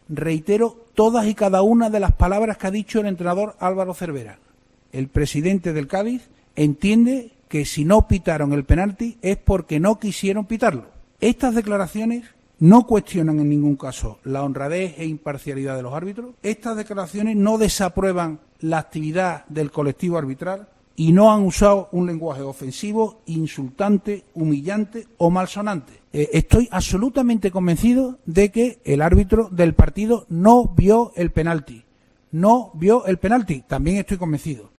reitero todas y cada una de las palabras que ha dicho el entrenador Álvaro Cervera. El presidente del Cádiz entiende que si no pitaron el penalti es porque no quisieron pitarlo. Estas declaraciones no cuestionan en ningún caso la honradez e imparcialidad de los árbitros. Estas declaraciones no desaprueban la actividad del colectivo arbitral y no han usado un lenguaje ofensivo, insultante, humillante o malsonante. Estoy absolutamente convencido de que el árbitro del partido no vio el penalti. No vio el penalti. También estoy convencido